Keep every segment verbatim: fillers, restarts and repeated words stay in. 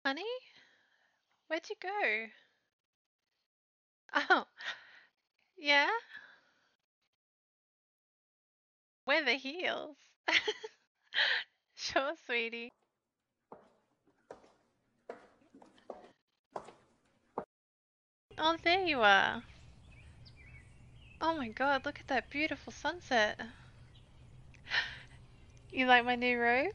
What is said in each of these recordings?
Honey, where'd you go? Oh, yeah? Where the heels? Sure, sweetie. Oh, there you are. Oh my god, look at that beautiful sunset. You like my new robe?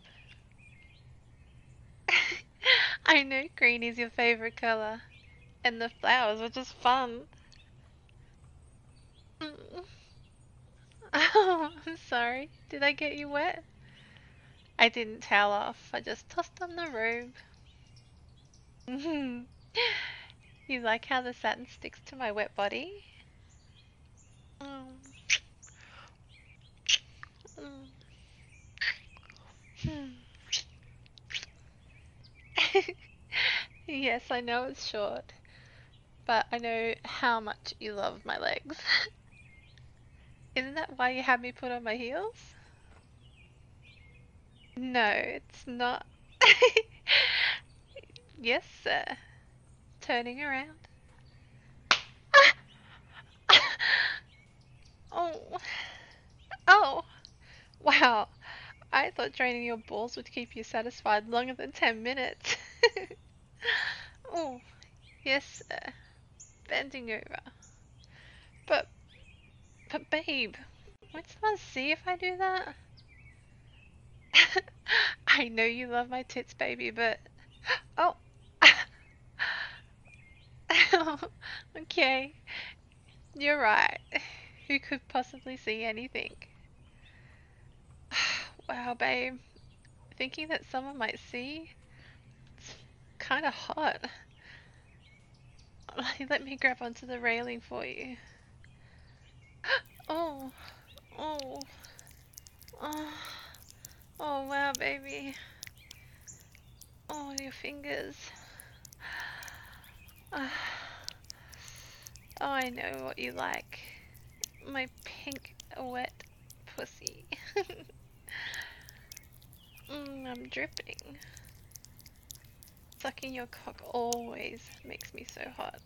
I know green is your favorite color. And the flowers were just fun. Mm. Oh, I'm sorry. Did I get you wet? I didn't towel off. I just tossed on the robe. You like how the satin sticks to my wet body? Mm. Mm. Yes, I know it's short, but I know how much you love my legs. Isn't that why you had me put on my heels? No, it's not. Yes, sir. Turning around. Oh, oh, wow. I thought draining your balls would keep you satisfied longer than ten minutes. Oh, yes, sir. Bending over. But, but babe, won't someone see if I do that? I know you love my tits, baby, but... Oh! Okay, you're right. Who could possibly see anything? Wow, babe. Thinking that someone might see? It's kinda hot. Let me grab onto the railing for you. Oh, oh, oh, oh, wow, baby. Oh, your fingers. Ah. Oh, I know what you like. My pink, wet pussy. Mm, I'm dripping. Sucking your cock always makes me so hot.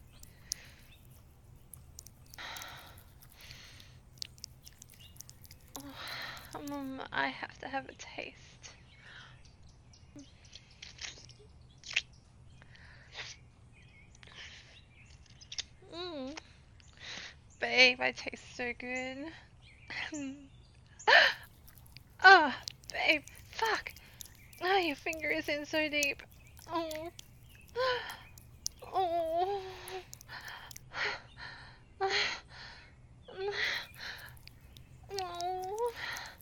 Oh, um, I have to have a taste. Mm. Babe, I taste so good. Ah, oh, babe, fuck. Ah, oh, your finger is in so deep. Oh. Oh. Oh.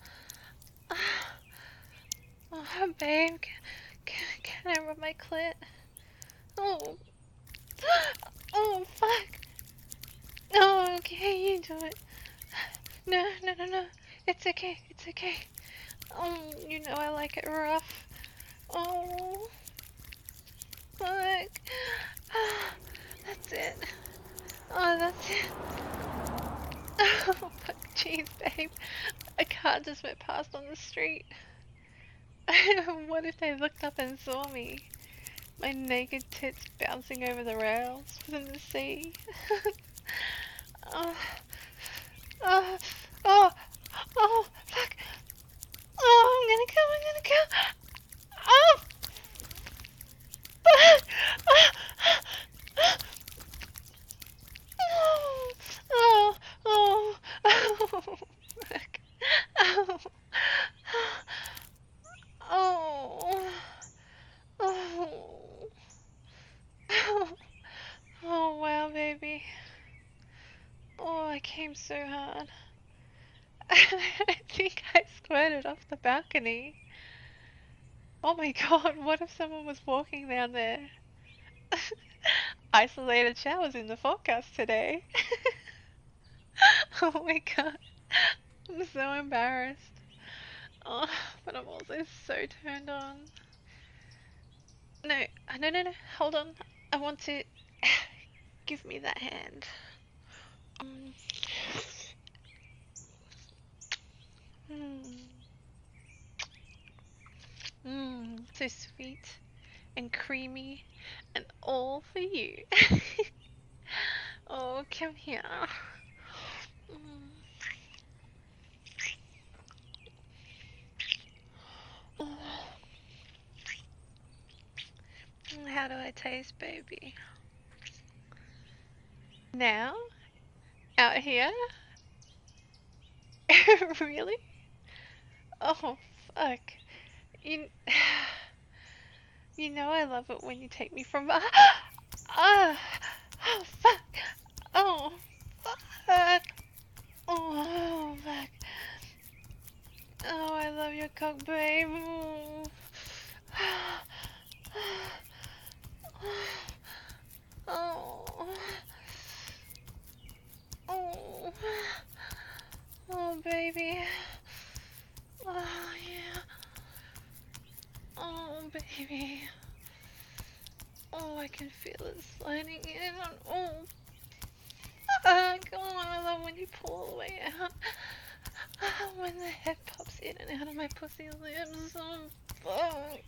Oh, babe, can, can I rub my clit? Oh. Oh, fuck. Oh, okay, you do it. No, no, no, no. It's okay, it's okay. Oh, you know I like it rough. Oh, fuck. Ah, that's it. Oh, that's it. Oh, fuck, jeez, babe. A car just went past on the street. What if they looked up and saw me? My naked tits bouncing over the rails within the sea. Oh, oh, oh, oh, fuck. Oh, I'm gonna go, I'm gonna go. Oh, fuck. Oh, oh, oh, oh, fuck. Oh, oh, oh, oh, oh, wow, baby. Oh, I came so hard. I think I squirted off the balcony. Oh my god, what if someone was walking down there? Isolated showers in the forecast today. Oh my god, I'm so embarrassed. Oh, but I'm also so turned on. No, uh, no, no, no, hold on. I want to... Give me that hand. Um, mm, mm, so sweet. and creamy and all for you. Oh, come here. Mm. Oh. How do I taste, baby? Now? Out here? Really? Oh, fuck. You, you know I love it when you take me from... Ah! Oh, fuck! Oh, fuck! Oh, fuck. Oh, I love your cock, babe. Oh. Oh. Oh. Oh, baby. Oh, yeah. Oh, baby. Oh, I can feel it sliding in. Oh, fuck. Oh, I love when you pull all the way out. When the head pops in and out of my pussy lips. Oh, fuck.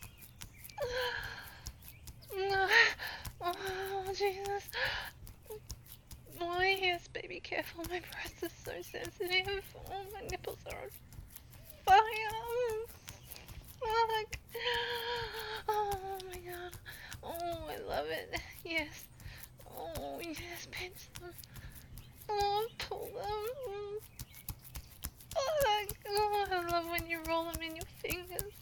No. Oh, Jesus. Oh, yes, baby, careful. My breast is so sensitive. Oh, my nipples are on fire. Fuck. Oh, my God. Oh, I love it. Yes. Oh, yes, pinch them. Oh, pull them. Fuck. Oh, I love when you roll them in your fingers.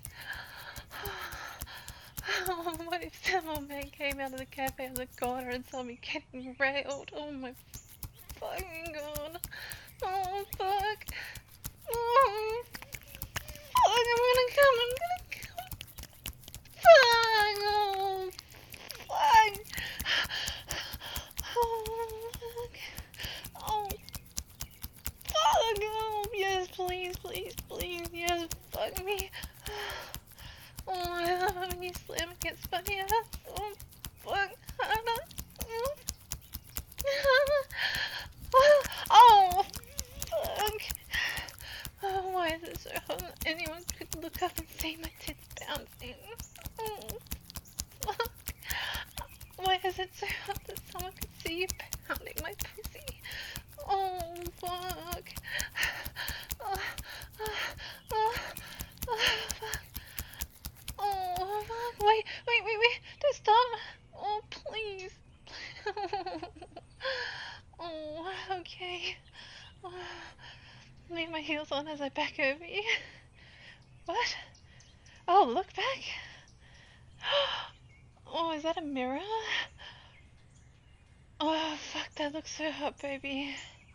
Oh, what if some man came out of the cafe on the corner and saw me getting railed? Oh my fucking God. Oh, fuck. Oh, fuck, I'm gonna come, I'm gonna come. Fuck, oh, fuck. Oh, fuck. Oh, fuck, oh, yes, please, please, please, yes, fuck me. Oh, I love it when you slam against my ass. Oh, fuck. Oh, oh, fuck. Oh, why is it so hot? Anyone could look up and see my tits bouncing. Oh, fuck. Why is it so hot that someone could see you pounding my pussy? Oh, fuck. Oh, oh, oh, oh, fuck. Oh, fuck. Wait, wait, wait, wait. Don't stop. Oh, please. Oh, okay. Oh, leave my heels on as I back over you. What? Oh, look back. Oh, is that a mirror? Oh, fuck, that looks so hot, baby.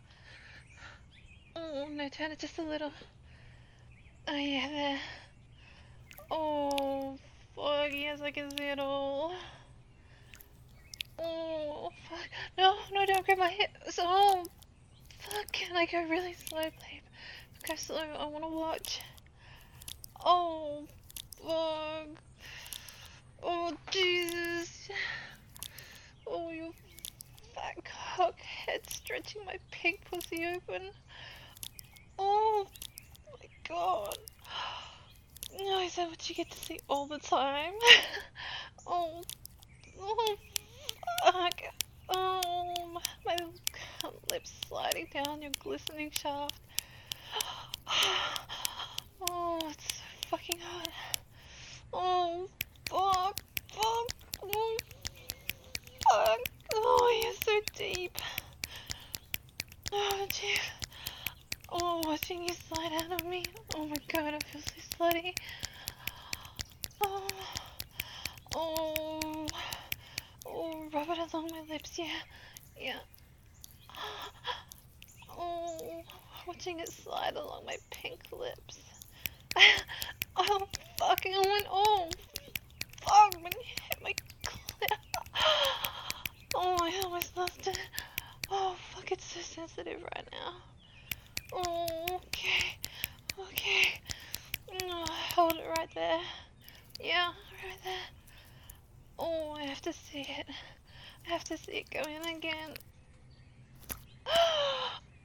Oh, no, turn it just a little. Oh, yeah, there. Oh, fuck, yes, I can see it all. Oh, fuck. No, no, don't grab my hips. Oh, fuck, can I go really slow, babe? Go slow, I wanna watch. Oh, fuck. Oh, Jesus. Oh, your fat cock head stretching my pink pussy open. Oh, my God. No, is that what you get to see all the time? Oh, oh, fuck. Oh, my lips sliding down your glistening shaft. Oh, it's so fucking hot. Oh, fuck, fuck, oh, fuck. Oh, you're so deep. Oh, gee. Oh, watching you slide out of me. Oh my God, I feel so slutty. Oh, oh, oh, rub it along my lips, yeah, yeah. Oh, watching it slide along my pink lips. Oh, fucking, I went, oh, fuck, when you hit my clit. Oh, I almost lost it. Oh, fuck, it's so sensitive right now. Oh, okay, okay. Oh, hold it right there. Yeah, right there. Oh, I have to see it. I have to see it go in again.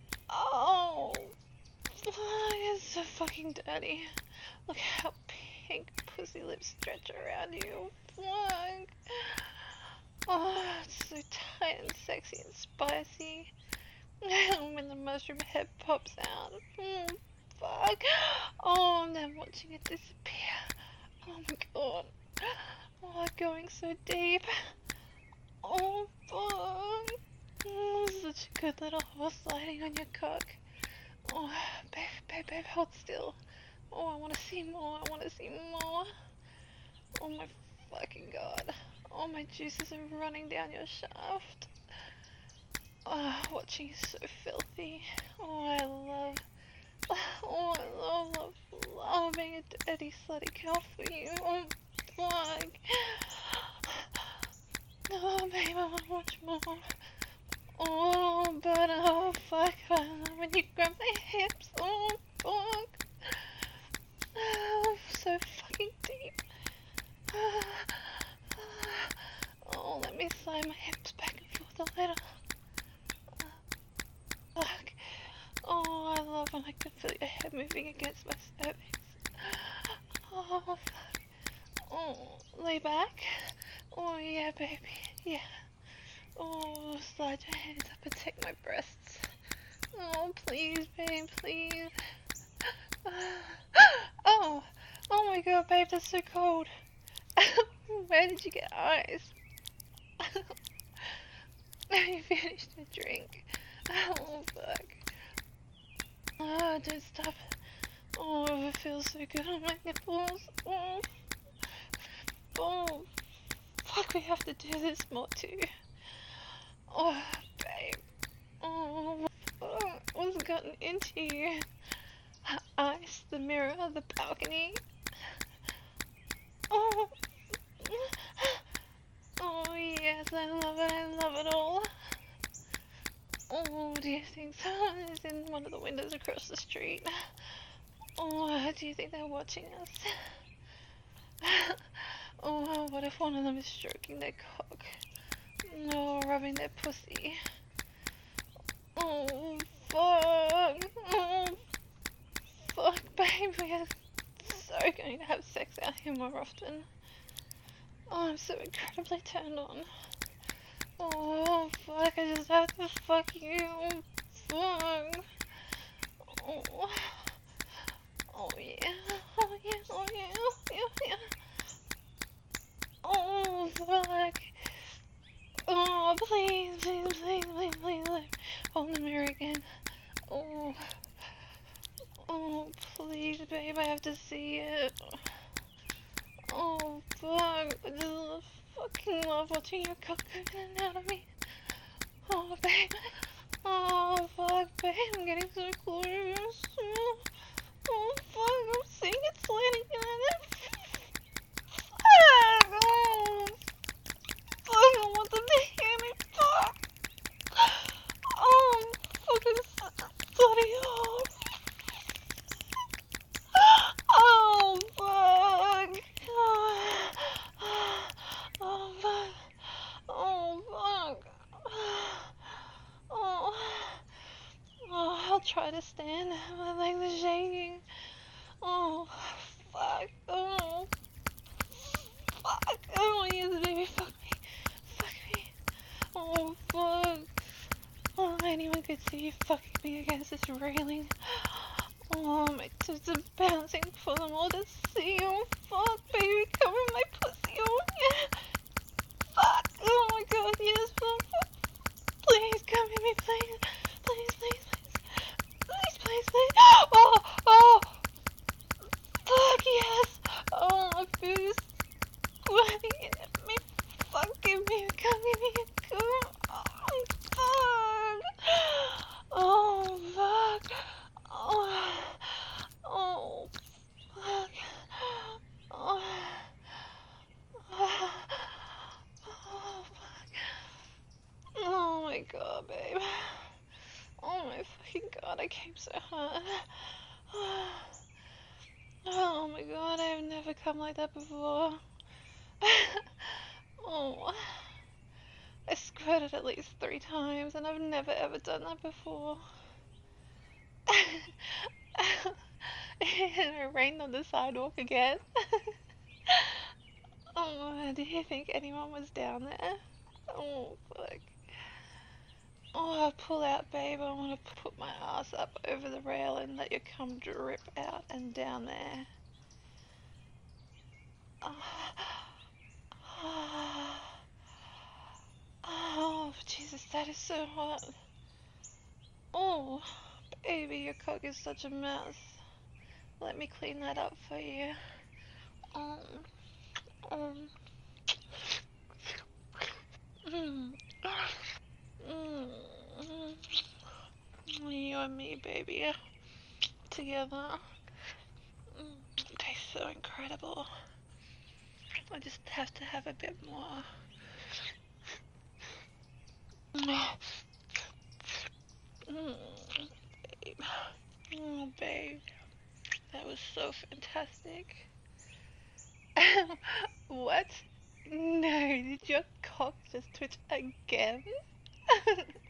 Oh, it's so fucking dirty. Look how pink pussy lips stretch around you. Fuck. Oh, it's so tight and sexy and spicy. When the mushroom head pops out. Mm, fuck. Oh, and then watching it disappear. Oh my god. Oh, going so deep. Oh, fuck. Oh, such a good little horse sliding on your cock. Oh, babe, babe, babe, hold still. Oh, I want to see more. I want to see more. Oh my fucking god. Oh, my juices are running down your shaft. Oh, watching you so filthy. Oh, I love. Oh, I love, love, love being a dirty, slutty girl for you. Oh, fuck. Oh, babe, I want to watch more. Oh, but oh, fuck. I love when you grab my hips. Oh, fuck. Oh, so fucking deep. Oh, let me slide my hips back and forth a little. Fuck. Oh, I love when I can feel your head moving against my cervix. Oh, fuck. Oh, lay back. Oh, yeah, baby. Yeah. Oh, slide your hands up and take my breasts. Oh, please, babe, please. Oh, oh my god, babe, that's so cold. Where did you get ice? You finished the drink. Oh, fuck. Oh, don't stop. Oh, it feels so good on my nipples. Oh, oh, fuck, we have to do this more too. Oh, babe. Oh, fuck, what's gotten into you? Ice, the mirror, the balcony. Oh, oh yes, I love it, I love it all. Oh, do you think someone is in one of the windows across the street? Oh, do you think they're watching us? Oh, what if one of them is stroking their cock? No, rubbing their pussy. Oh, fuck. Oh, fuck, babe, we are so going to have sex out here more often. Oh, I'm so incredibly turned on. Oh, fuck, I just have to fuck you. Fuck. Oh, oh yeah. Oh, yeah, oh, yeah, oh, yeah, yeah. Oh, fuck. Oh, please, please, please, please, please, please. Hold the mirror again. Oh. Oh, please, babe, I have to see it. Oh, fuck. I just fucking love watching your cock go in and out of me. Oh, babe. Oh, fuck, babe. I'm getting so close. Oh, fuck. I'm seeing it sliding in and fuck. Oh, fuck. I want them to hear me. Fuck. Oh, I'm fucking sorry. Oh, oh, fuck. Oh, oh, fuck. Oh, fuck. Oh, oh, I'll try to stand. My legs are shaking. Oh, fuck. Oh, fuck. Oh, yes, baby. Fuck me. Fuck me. Oh, fuck. Oh, anyone could see you fucking me against this railing. Oh, my tits are bouncing for them all to see. Oh, fuck, baby. Cover my pussy. Oh, yeah. Fuck. Oh, my God. Yes, fuck. Please, come at me, please. Please, please, please. Please, please, please. Oh, oh. Fuck, yes. Oh, my food is squirting at me. Fuck, give me, come give me a come. Oh, fuck. Oh, fuck. Oh, oh, fuck. Oh, oh, oh, fuck. Oh my god, babe. Oh my fucking god, I came so hard. Oh my god, I've never come like that before. Oh, I squirted at least three times and I've never ever done that before. and it rained on the sidewalk again. Oh, do you think anyone was down there? Oh, fuck. Oh, pull out, babe. I want to put my ass up over the rail and let your cum drip out and down there. Oh, oh, oh, Jesus, that is so hot. Oh, baby, your cock is such a mess. Let me clean that up for you. Um, um, mm, mm, mm. You and me, baby, together. Mm, tastes so incredible. I just have to have a bit more. Mm, babe. Oh, babe. That was so fantastic. What? No, did your cock just twitch again?